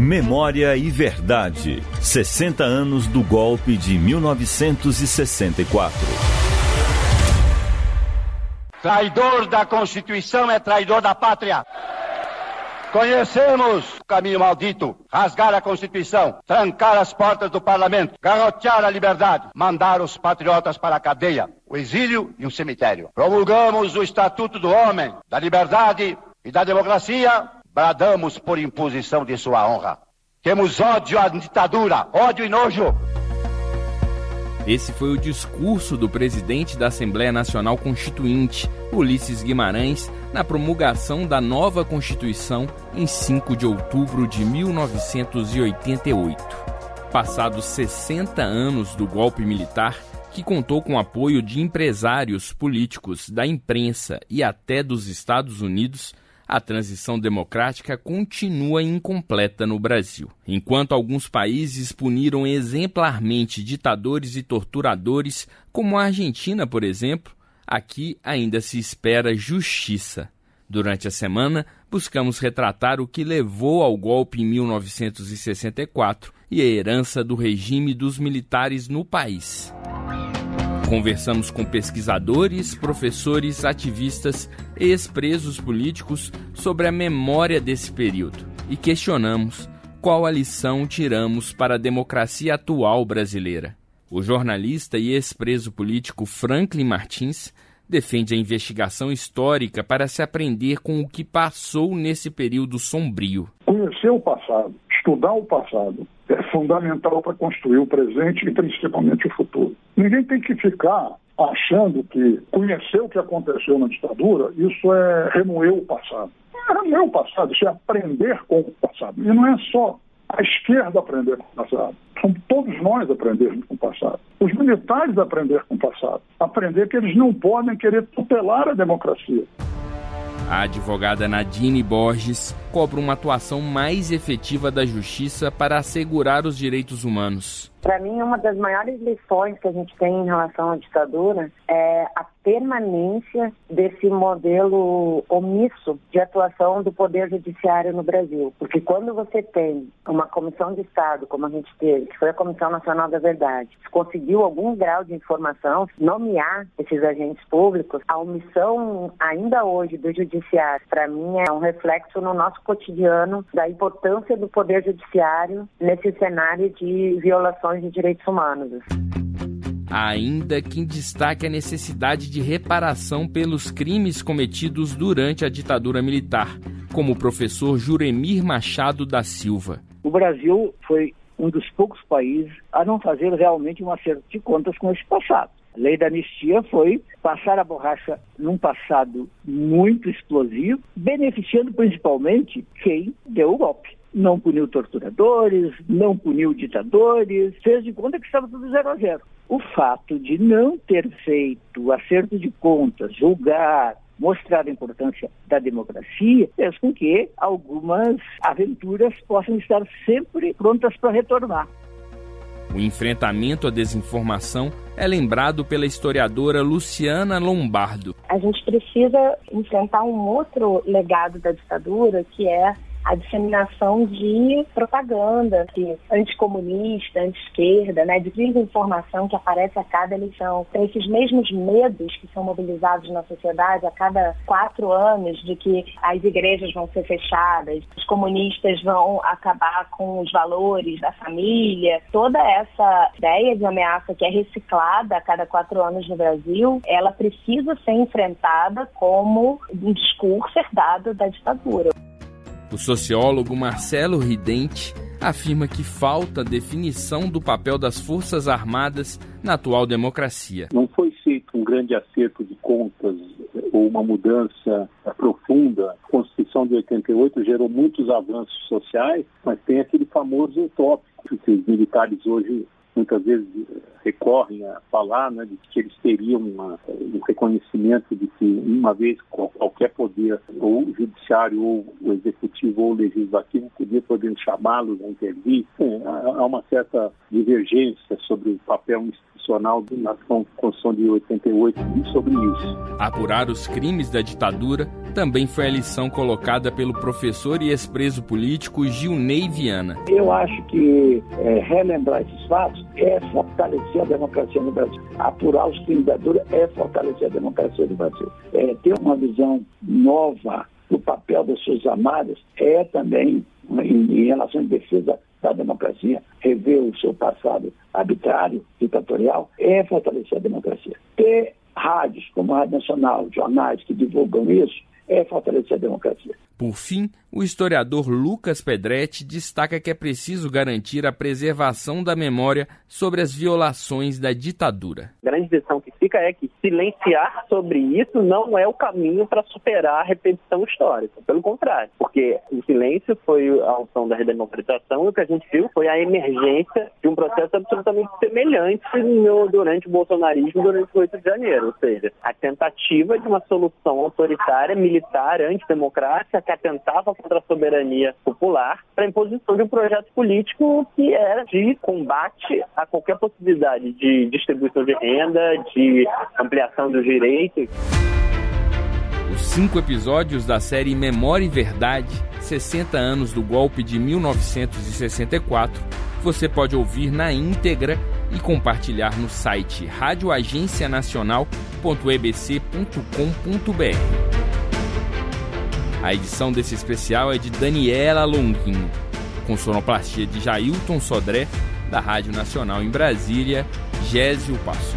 Memória e Verdade. 60 anos do golpe de 1964. Traidor da Constituição é traidor da pátria. Conhecemos o caminho maldito: rasgar a Constituição, trancar as portas do Parlamento, garrotear a liberdade, mandar os patriotas para a cadeia, o exílio e um cemitério. Promulgamos o Estatuto do Homem, da Liberdade e da Democracia. Bradamos por imposição de sua honra. Temos ódio à ditadura, ódio e nojo. Esse foi o discurso do presidente da Assembleia Nacional Constituinte, Ulisses Guimarães, na promulgação da nova Constituição em 5 de outubro de 1988. Passados 60 anos do golpe militar, que contou com o apoio de empresários políticos, da imprensa e até dos Estados Unidos, a transição democrática continua incompleta no Brasil. Enquanto alguns países puniram exemplarmente ditadores e torturadores, como a Argentina, por exemplo, aqui ainda se espera justiça. Durante a semana, buscamos retratar o que levou ao golpe em 1964 e a herança do regime dos militares no país. Conversamos com pesquisadores, professores, ativistas e ex-presos políticos sobre a memória desse período e questionamos qual a lição tiramos para a democracia atual brasileira. O jornalista e ex-preso político Franklin Martins defende a investigação histórica para se aprender com o que passou nesse período sombrio. Conhecer o passado, estudar o passado, é fundamental para construir o presente e principalmente o futuro. Ninguém tem que ficar achando que conhecer o que aconteceu na ditadura, isso é remoer o passado. Não é remoer o passado, isso é aprender com o passado. E não é só a esquerda aprender com o passado. São todos nós aprendermos com o passado. Os militares aprender com o passado. Aprender que eles não podem querer tutelar a democracia. A advogada Nadine Borges cobra uma atuação mais efetiva da justiça para assegurar os direitos humanos. Para mim, uma das maiores lições que a gente tem em relação à ditadura é a permanência desse modelo omisso de atuação do Poder Judiciário no Brasil. Porque quando você tem uma comissão de Estado, como a gente teve, que foi a Comissão Nacional da Verdade, que conseguiu algum grau de informação, nomear esses agentes públicos, a omissão ainda hoje do Judiciário, para mim, é um reflexo no nosso cotidiano da importância do Poder Judiciário nesse cenário de violações de direitos humanos. Ainda quem destaca a necessidade de reparação pelos crimes cometidos durante a ditadura militar, como o professor Juremir Machado da Silva. O Brasil foi um dos poucos países a não fazer realmente um acerto de contas com esse passado. A lei da anistia foi passar a borracha num passado muito explosivo, beneficiando principalmente quem deu o golpe. Não puniu torturadores, não puniu ditadores, fez de conta que estava tudo 0-0. O fato de não ter feito acerto de contas, julgar, mostrar a importância da democracia, fez com que algumas aventuras possam estar sempre prontas para retornar. O enfrentamento à desinformação é lembrado pela historiadora Luciana Lombardo. A gente precisa enfrentar um outro legado da ditadura, que é a disseminação de propaganda anticomunista, anti-esquerda, de desinformação que aparece a cada eleição. Então, esses mesmos medos que são mobilizados na sociedade a cada 4 anos de que as igrejas vão ser fechadas, os comunistas vão acabar com os valores da família, toda essa ideia de ameaça que é reciclada a cada 4 anos no Brasil, ela precisa ser enfrentada como um discurso herdado da ditadura. O sociólogo Marcelo Ridente afirma que falta definição do papel das Forças Armadas na atual democracia. Não foi feito um grande acerto de contas ou uma mudança profunda. A Constituição de 88 gerou muitos avanços sociais, mas tem aquele famoso utópico que os militares hoje muitas vezes recorrem a falar, né, de que eles teriam um reconhecimento de que uma vez qualquer poder, ou judiciário, ou o executivo, ou o legislativo, poder chamá-los a intervir. Há uma certa divergência sobre o papel institucional na Constituição de 88 e sobre isso. Apurar os crimes da ditadura também foi a lição colocada pelo professor e ex-preso político Gilney Viana. Eu acho que relembrar esses fatos é fortalecer a democracia no Brasil. Apurar os crimes da ditadura é fortalecer a democracia do Brasil. Ter uma visão nova do papel das suas amadas é também, em relação à defesa da democracia, rever o seu passado arbitrário, ditatorial, é fortalecer a democracia. Ter rádios como a Rádio Nacional, jornais que divulgam isso, é fortalecer a democracia. Por fim, o historiador Lucas Pedretti destaca que é preciso garantir a preservação da memória sobre as violações da ditadura. A grande lição que fica é que silenciar sobre isso não é o caminho para superar a repetição histórica. Pelo contrário, porque o silêncio foi a opção da redemocratização e o que a gente viu foi a emergência de um processo absolutamente semelhante durante o bolsonarismo, durante o 8 de janeiro. Ou seja, a tentativa de uma solução autoritária, militar, antidemocrática, que atentava contra a soberania popular para a imposição de um projeto político que era de combate a qualquer possibilidade de distribuição de renda, de ampliação dos direitos. Os 5 episódios da série Memória e Verdade, 60 anos do golpe de 1964, você pode ouvir na íntegra e compartilhar no site radioagencianacional.ebc.com.br. A edição desse especial é de Daniela Longuinho, com sonoplastia de Jailton Sodré, da Rádio Nacional em Brasília, Gésio Passos.